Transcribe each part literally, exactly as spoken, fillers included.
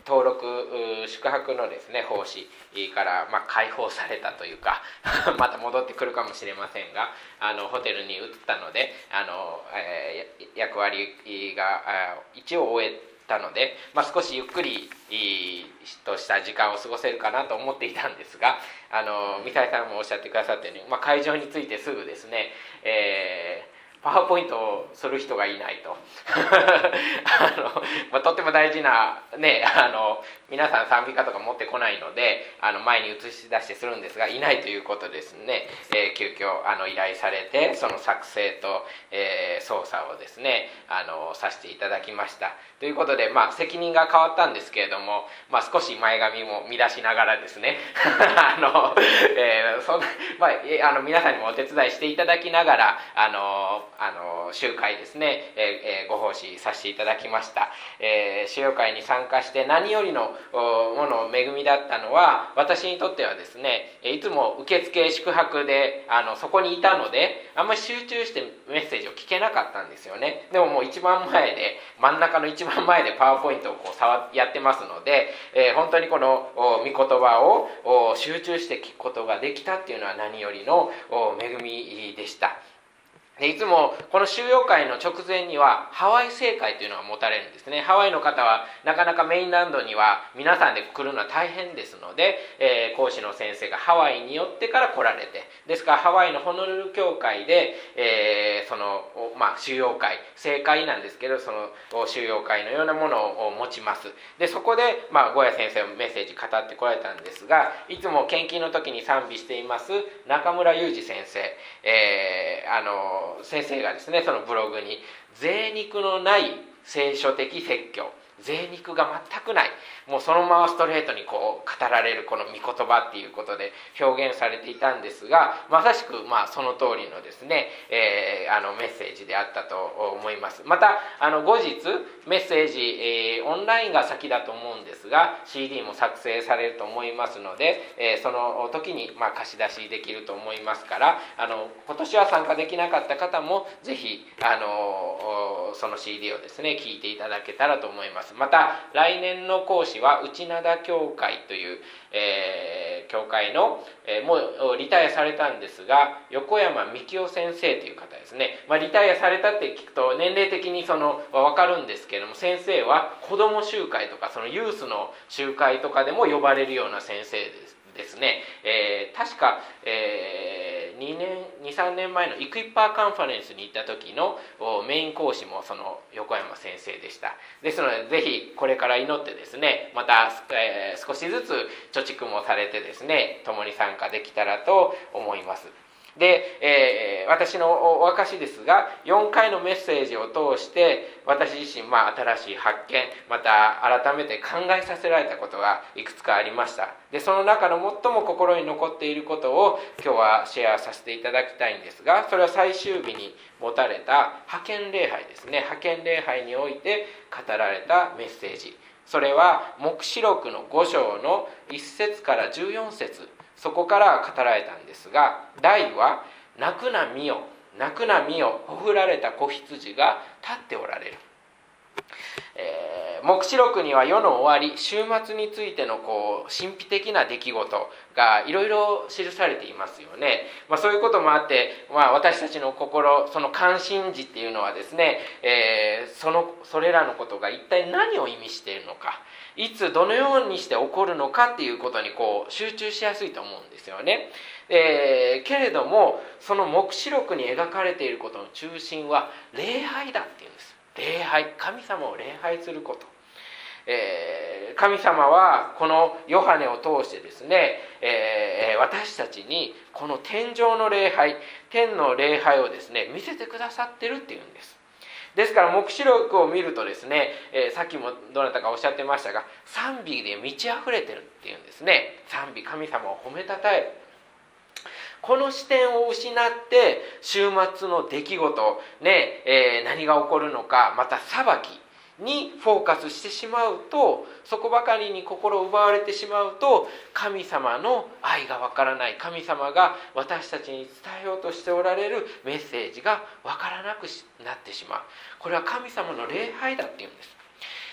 登録宿泊のですね奉仕から、まあ、解放されたというかまた戻ってくるかもしれませんが、あのホテルに移ったので、あの、えー、役割が一応終えたので、まあ、少しゆっくりとした時間を過ごせるかなと思っていたんですが、あの三沢さんもおっしゃってくださったように、まあ、会場に着いてすぐですね、えーパワーポイントをする人がいないとあの、まあ、とっても大事な、ね、あの皆さん賛美歌とか持ってこないので、あの前に映し出してするんですが、いないということですね、えー、急遽あの依頼されて、その作成と、えー、操作をですねあのさせていただきましたということで、まあ、責任が変わったんですけれども、まあ、少し前髪も乱しながらですねあの、えーそんなまあ、あの皆さんにもお手伝いしていただきながら、あのあの集会ですね、えー、ご奉仕させていただきました。えー、集会に参加して何よりのもの恵みだったのは、私にとってはですね、いつも受付宿泊であのそこにいたので、あんまり集中してメッセージを聞けなかったんですよね。でももう一番前で、真ん中の一番前でパワーポイントをこう触やってますので、えー、本当にこの御言葉を集中して聞くことができたっていうのは何よりの恵みでした。でいつもこの収容会の直前にはハワイ聖会というのが持たれるんですね。ハワイの方はなかなかメインランドには皆さんで来るのは大変ですので、えー、講師の先生がハワイに寄ってから来られて、ですからハワイのホノルル教会で、えー、その、まあ、収容会、聖会なんですけど、その収容会のようなものを持ちます。でそこで、まあ、ゴヤ先生もメッセージ語ってこられたんですが、いつも献金の時に賛美しています中村裕二先生、えー、あの先生がですね、そのブログに贅肉のない聖書的説教、贅肉が全くない、もうそのままストレートにこう語られるこの御言葉っていうことで表現されていたんですが、まさしくまあその通りのですね、えー、あのメッセージであったと思います。またあの後日メッセージ、えー、オンラインが先だと思うんですが シーディー も作成されると思いますので、えー、その時にまあ貸し出しできると思いますから、あの今年は参加できなかった方もぜひあのその シーディー をですね聞いていただけたらと思います。また来年の講師は内灘教会という、えー、教会の、えー、もうリタイアされたんですが横山幹夫先生という方ですね、まあ、リタイアされたって聞くと年齢的にその分かるんですけれども、先生は子ども集会とかそのユースの集会とかでも呼ばれるような先生ですですね、えー、確か、えー、にねんにさんねんまえのイクイッパーカンファレンスに行った時のメイン講師もその横山先生でした。ですのでぜひこれから祈ってですね、また、えー、少しずつ貯蓄もされてですね共に参加できたらと思います。で、えー、私のお証ですが、よんかいのメッセージを通して私自身、まあ、新しい発見、また改めて考えさせられたことがいくつかありました。でその中の最も心に残っていることを今日はシェアさせていただきたいんですが、それは最終日に持たれた派遣礼拝ですね。派遣礼拝において語られたメッセージ、それは黙示録のご章のいっ節からじゅうよん節、そこから語られたんですが、題は泣くな見よ、泣くな見よ、ほふられた子羊が立っておられる。えー、黙示録には世の終わり、終末についてのこう神秘的な出来事がいろいろ記されていますよね。まあ、そういうこともあって、まあ、私たちの心、その関心事っていうのはですね、えー、そのそれらのことが一体何を意味しているのか、いつどのようにして起こるのかっていうことにこう集中しやすいと思うんですよね。えー、けれどもその黙示録に描かれていることの中心は礼拝だっていうんです。礼拝、神様を礼拝すること、えー、神様はこのヨハネを通してですね、えー、私たちにこの天上の礼拝、天の礼拝をですね見せてくださってるっていうんです。ですから黙示録を見るとですね、えー、さっきもどなたかおっしゃってましたが、賛美で満ち溢れてるっていうんですね。賛美、神様を褒めたたえる。この視点を失って終末の出来事、ねえー、何が起こるのか、また裁きにフォーカスしてしまうと、そこばかりに心を奪われてしまうと、神様の愛がわからない、神様が私たちに伝えようとしておられるメッセージがわからなくなってしまう。これは神様の礼拝だっていうんです。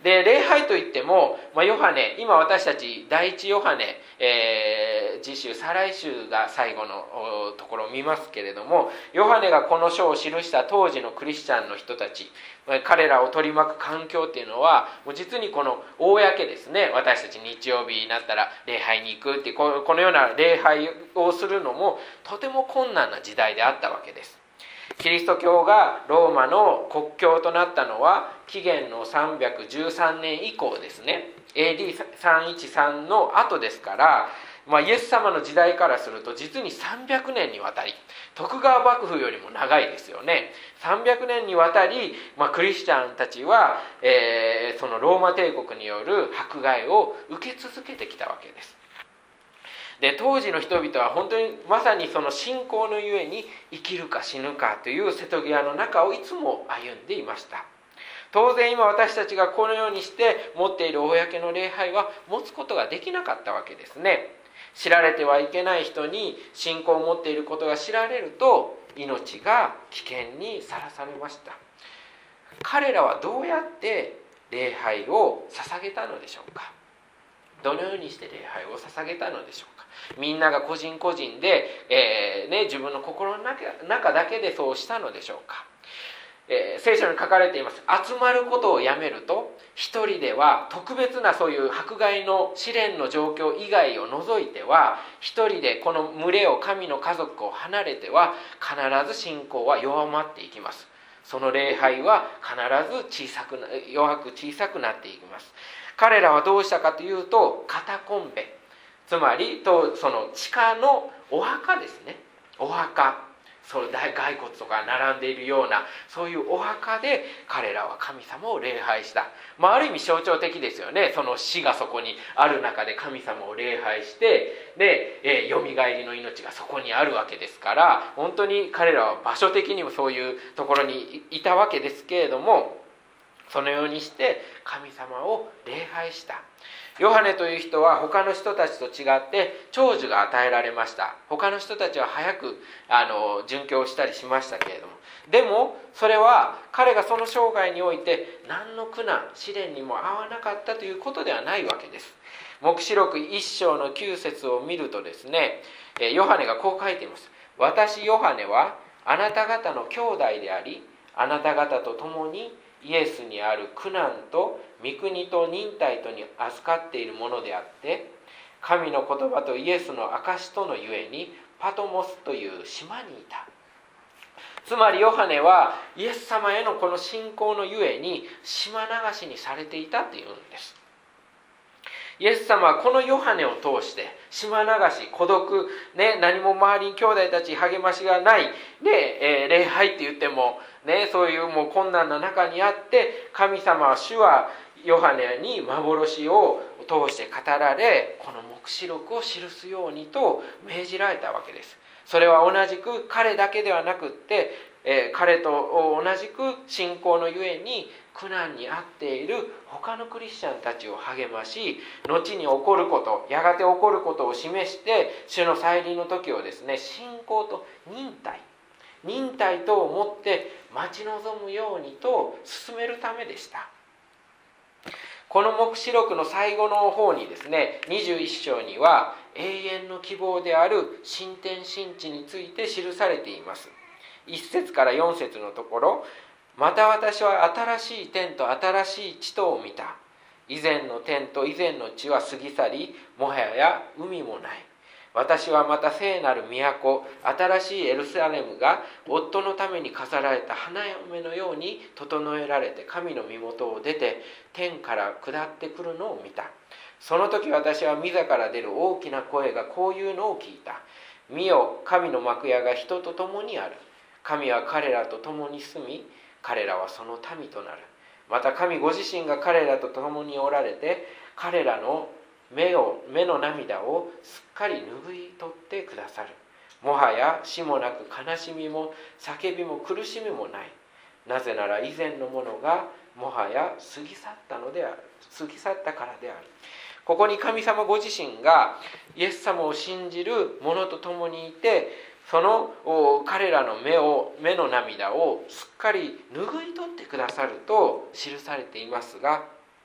で礼拝といっても、まあ、ヨハネ、今私たち第一ヨハネ、えー、次週再来週が最後のところを見ますけれども、ヨハネがこの書を記した当時のクリスチャンの人たち、彼らを取り巻く環境っていうのはもう実にこの公ですね。私たち日曜日になったら礼拝に行くっていうこのような礼拝をするのもとても困難な時代であったわけです。キリスト教がローマの国教となったのは紀元のさんびゃくじゅうさんねん以降ですね。 エーディーさんびゃくじゅうさん の後ですから、まあ、イエス様の時代からすると実にさんびゃくねんにわたり、徳川幕府よりも長いですよね。さんびゃくねんにわたり、まあ、クリスチャンたちは、えー、そのローマ帝国による迫害を受け続けてきたわけです。で当時の人々は本当にまさにその信仰のゆえに生きるか死ぬかという瀬戸際の中をいつも歩んでいました。当然今私たちがこのようにして持っている公の礼拝は持つことができなかったわけですね。知られてはいけない人に信仰を持っていることが知られると命が危険にさらされました。彼らはどうやって礼拝を捧げたのでしょうか。どのようにして礼拝を捧げたのでしょうか。みんなが個人個人で、えーね、自分の心の中だけでそうしたのでしょうか。えー、聖書に書かれています。集まることをやめると一人では特別なそういう迫害の試練の状況以外を除いては一人でこの群れを神の家族を離れては必ず信仰は弱まっていきます。その礼拝は必ず小さく弱く小さくなっていきます。彼らはどうしたかというとカタコンベ、つまりとその地下のお墓ですね。お墓、そう骸骨とか並んでいるようなそういうお墓で彼らは神様を礼拝した。まあ、ある意味象徴的ですよね。その死がそこにある中で神様を礼拝してで、えー、よみがえりの命がそこにあるわけですから、本当に彼らは場所的にもそういうところにいたわけですけれども、そのようにして神様を礼拝した。ヨハネという人は他の人たちと違って長寿が与えられました。他の人たちは早くあの殉教したりしましたけれども、でもそれは彼がその生涯において何の苦難試練にも合わなかったということではないわけです。黙示録いっ章のきゅう節を見るとですね、ヨハネがこう書いています。私ヨハネはあなた方の兄弟であり、あなた方と共にイエスにある苦難と御国と忍耐とに預かっているものであって、神の言葉とイエスの証とのゆえにパトモスという島にいた。つまりヨハネはイエス様へのこの信仰のゆえに島流しにされていたというんです。イエス様はこのヨハネを通して島流し、孤独、ね、何も周りに兄弟たち励ましがないで、えー、礼拝って言っても、ね、そういうもう困難な中にあって神様は主はヨハネに幻を通して語られ、この黙示録を記すようにと命じられたわけです。それは同じく彼だけではなくって、えー、彼と同じく信仰のゆえに苦難に遭っている他のクリスチャンたちを励まし、後に起こること、やがて起こることを示して主の再臨の時をですね、信仰と忍耐忍耐と思って待ち望むようにと進めるためでした。この黙示録の最後の方にですね、にじゅういっ章には永遠の希望である新天新地について記されています。いっ節からよん節のところ、また私は新しい天と新しい地とを見た。以前の天と以前の地は過ぎ去り、もはや海もない。私はまた聖なる都、新しいエルサレムが夫のために飾られた花嫁のように整えられて神の身元を出て天から下ってくるのを見た。その時私は御座から出る大きな声がこういうのを聞いた。見よ、神の幕屋が人と共にある。神は彼らと共に住み、彼らはその民となる。また神ご自身が彼らと共におられて、彼らの目を目の涙をすっかり拭い取ってくださる。もはや死もなく悲しみも叫びも苦しみもない。なぜなら以前のものがもはや過ぎ去ったのである。過ぎ去ったからである。ここに神様ご自身がイエス様を信じる者と共にいて、その彼らの目を目の涙をすっかり拭い取ってくださると記されていますが、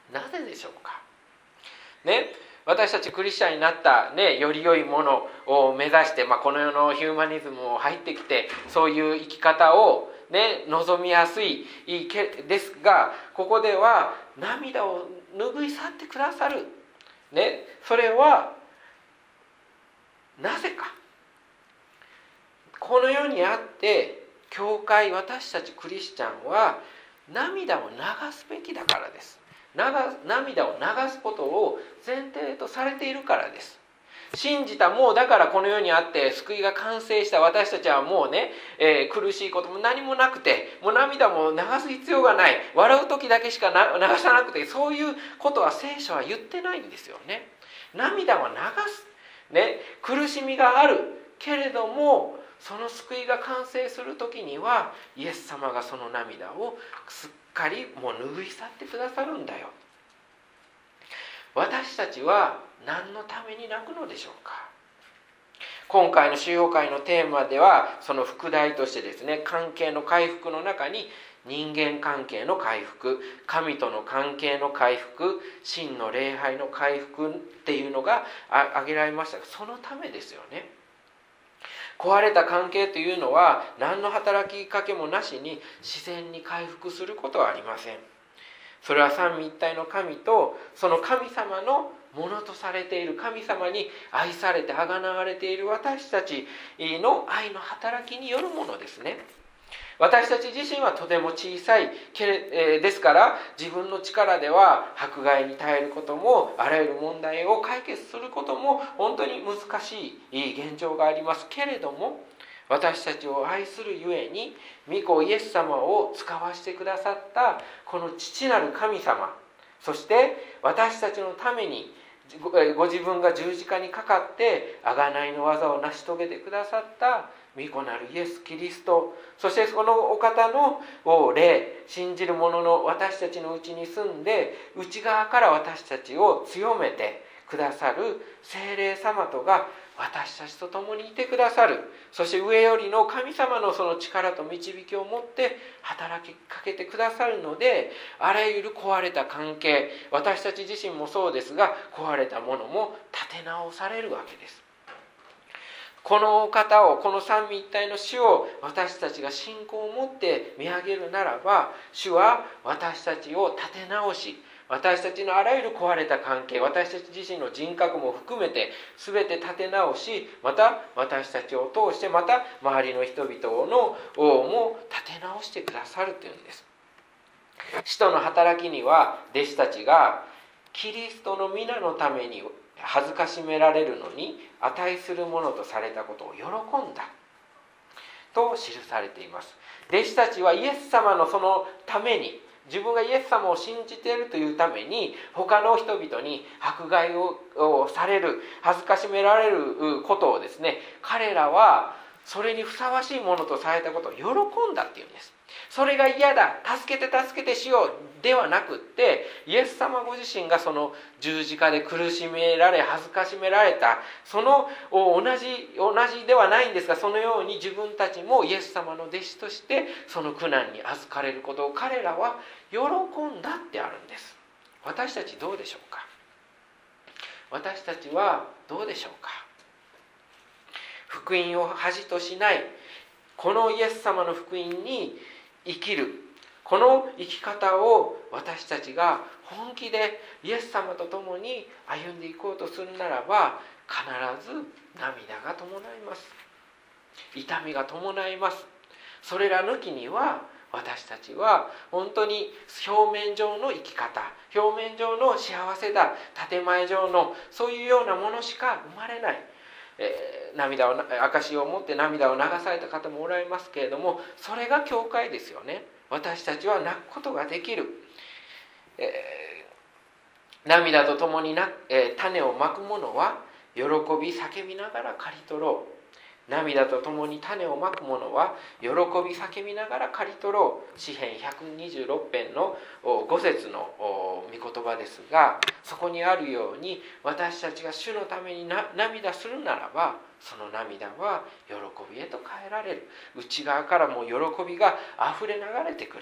なぜでしょうかね。私たちクリスチャンになった、ね、より良いものを目指して、まあ、この世のヒューマニズムも入ってきて、そういう生き方を、ね、望みやすいですが、ここでは涙を拭い去ってくださる、ね、それはなぜか。この世にあって教会、私たちクリスチャンは涙を流すべきだからです。涙を流すことを前提とされているからです。信じた、もうだからこの世にあって救いが完成した私たちはもうね、えー、苦しいことも何もなくて、もう涙も流す必要がない、笑う時だけしかな流さなくて、そういうことは聖書は言ってないんですよね。涙は流す、ね、苦しみがあるけれども、その救いが完成する時にはイエス様がその涙をすっかりもう拭い去ってくださるんだよ。私たちは何のために泣くのでしょうか。今回の主要会のテーマではその副題としてですね、関係の回復の中に人間関係の回復、神との関係の回復、真の礼拝の回復っていうのが挙げられましたが、そのためですよね。壊れた関係というのは何の働きかけもなしに自然に回復することはありません。それは三位一体の神とその神様のものとされている、神様に愛されてあがなわれている私たちの愛の働きによるものですね。私たち自身はとても小さいけれですから、自分の力では迫害に耐えることも、あらゆる問題を解決することも本当に難しい現状がありますけれども、私たちを愛するゆえに御子イエス様を使わしてくださったこの父なる神様、そして私たちのためにご自分が十字架にかかって贖いの技を成し遂げてくださった御子なるイエス・キリスト、そしてそのお方の霊、信じる者の私たちのうちに住んで、内側から私たちを強めてくださる聖霊様とが私たちと共にいてくださる。そして上よりの神様のその力と導きを持って働きかけてくださるので、あらゆる壊れた関係、私たち自身もそうですが、壊れたものも立て直されるわけです。この方を、この三位一体の主を私たちが信仰を持って見上げるならば、主は私たちを立て直し、私たちのあらゆる壊れた関係、私たち自身の人格も含めて全て立て直し、また私たちを通してまた周りの人々のも立て直してくださるというんです。使徒の働きには弟子たちがキリストの皆のために恥ずかしめられるのに値するものとされたことを喜んだと記されています。弟子たちはイエス様のそのために、自分がイエス様を信じているというために他の人々に迫害をされる、恥ずかしめられることをですね、彼らはそれにふさわしいものとされたことを喜んだっていうんです。それが嫌だ、助けて助けてしようではなくって、イエス様ご自身がその十字架で苦しめられ恥ずかしめられた、その同じ同じではないんですが、そのように自分たちもイエス様の弟子としてその苦難に預かれることを彼らは喜んだってあるんです。私たちどうでしょうか。私たちはどうでしょうか。福音を恥としない、このイエス様の福音に生きる、この生き方を私たちが本気でイエス様と共に歩んでいこうとするならば、必ず涙が伴います。痛みが伴います。それら抜きには私たちは本当に表面上の生き方、表面上の幸せだ、建前上のそういうようなものしか生まれない。えー、涙を証を持って涙を流された方もおられますけれども、それが教会ですよね。私たちは泣くことができる、えー、涙とともにな、えー、種をまく者は喜び叫びながら刈り取ろう。涙とともに種をまく者は喜び叫びながら刈り取ろう。詩編ひゃくにじゅうろく編のご節の御言葉ですが、そこにあるように、私たちが主のためにな涙するならば、その涙は喜びへと変えられる。内側からも喜びがあふれ流れてくる。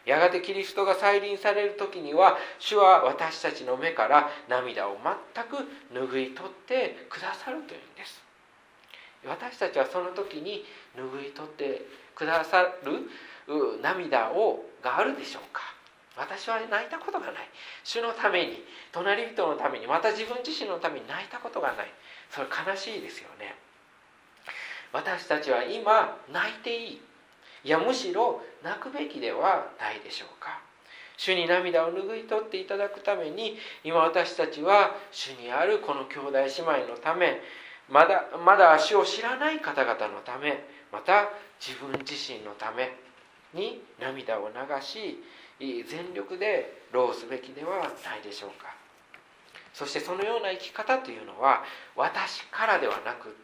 やがてキリストが再臨される時には、主は私たちの目から涙を全く拭い取ってくださるというんです。私たちはその時に拭い取ってくださる涙をがあるでしょうか。私は泣いたことがない。主のために、隣人のために、また自分自身のために泣いたことがない。それ悲しいですよね。私たちは今泣いていい、いやむしろ泣くべきではないでしょうか。主に涙を拭い取っていただくために、今私たちは主にあるこの兄弟姉妹のため、まだまだ主を知らない方々のため、また自分自身のために涙を流し、全力で労すべきではないでしょうか。そしてそのような生き方というのは、私からではなくって、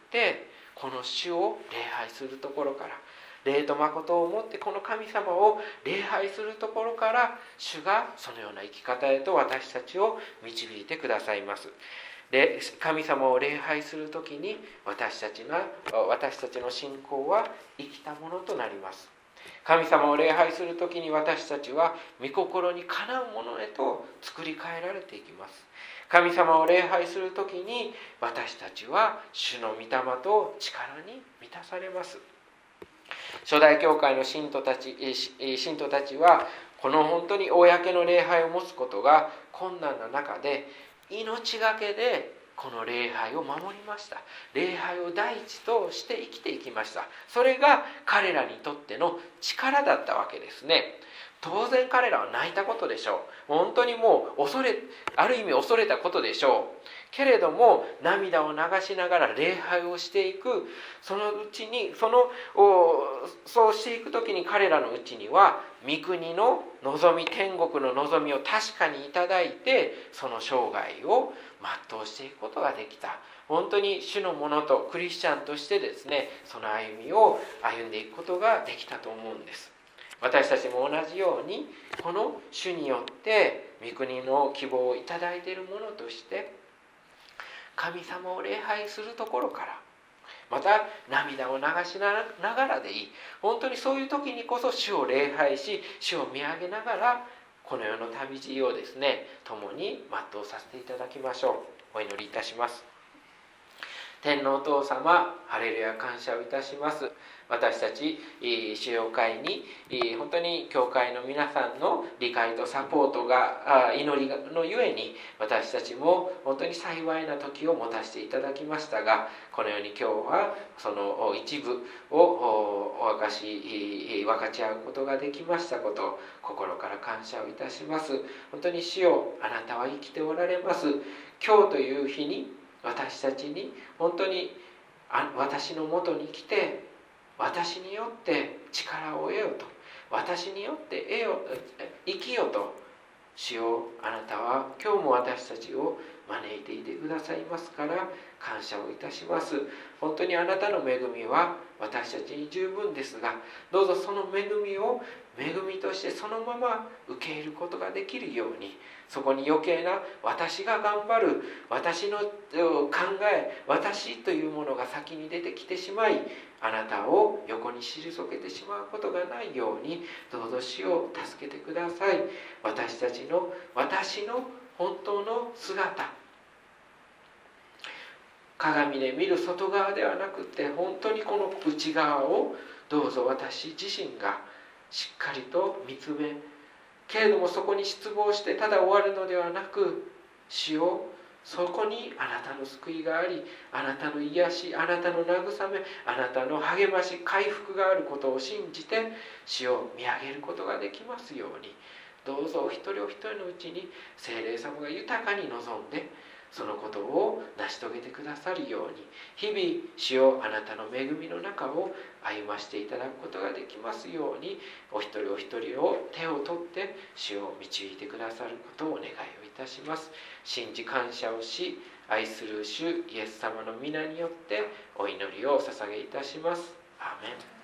この主を礼拝するところから、霊と誠をもってこの神様を礼拝するところから、主がそのような生き方へと私たちを導いてくださいます。で、神様を礼拝するときに、私たちが私たちの信仰は生きたものとなります。神様を礼拝するときに、私たちは御心にかなうものへと作り変えられていきます。神様を礼拝するときに、私たちは主の御霊と力に満たされます。初代教会の信徒たち、信徒たちはこの本当に公の礼拝を持つことが困難な中で、命がけでこの礼拝を守りました。礼拝を第一として生きていきました。それが彼らにとっての力だったわけですね。当然彼らは泣いたことでしょう。本当にもう恐れ、ある意味恐れたことでしょう。けれども涙を流しながら礼拝をしていく、そのうちにそのそうしていく時に、彼らのうちには御国の望み、天国の望みを確かにいただいて、その生涯を全うしていくことができた。本当に主のものとクリスチャンとしてですね、その歩みを歩んでいくことができたと思うんです。私たちも同じように、この主によって御国の希望をいただいているものとして、神様を礼拝するところから、また涙を流しながらでいい、本当にそういう時にこそ主を礼拝し、主を見上げながら、この世の旅路をですね、共に全うさせていただきましょう。お祈りいたします。天のお父様、ハレルヤ感謝をいたします。私たち主要会に本当に教会の皆さんの理解とサポートが祈りのゆえに、私たちも本当に幸いな時を持たせていただきましたが、このように今日はその一部をお明かし分かち合うことができましたことを心から感謝をいたします。本当に主よ、あなたは生きておられます。今日という日に私たちに本当に私のもとに来て、私によって力を得よと、私によって得よ生きよと、主よ、あなたは今日も私たちを招いていてくださいますから、感謝をいたします。本当にあなたの恵みは私たちに十分ですが、どうぞその恵みを恵みとしてそのまま受け入れることができるように、そこに余計な私が頑張る、私の考え、私というものが先に出てきてしまい、あなたを横に退けてしまうことがないように、どうぞ主を助けてください。私たちの私の本当の姿、鏡で見る外側ではなくて、本当にこの内側をどうぞ私自身がしっかりと見つめ、けれどもそこに失望してただ終わるのではなく、主よ、そこにあなたの救いがあり、あなたの癒し、あなたの慰め、あなたの励まし、回復があることを信じて、主を見上げることができますように、どうぞお一人お一人のうちに聖霊様が豊かに望んで、そのことを成し遂げてくださるように、日々主よ、あなたの恵みの中を歩ましていただくことができますように、お一人お一人を手を取って主を導いてくださることをお願いをいたします。信じ感謝をし、愛する主イエス様の皆によってお祈りをお捧げいたします。アーメン。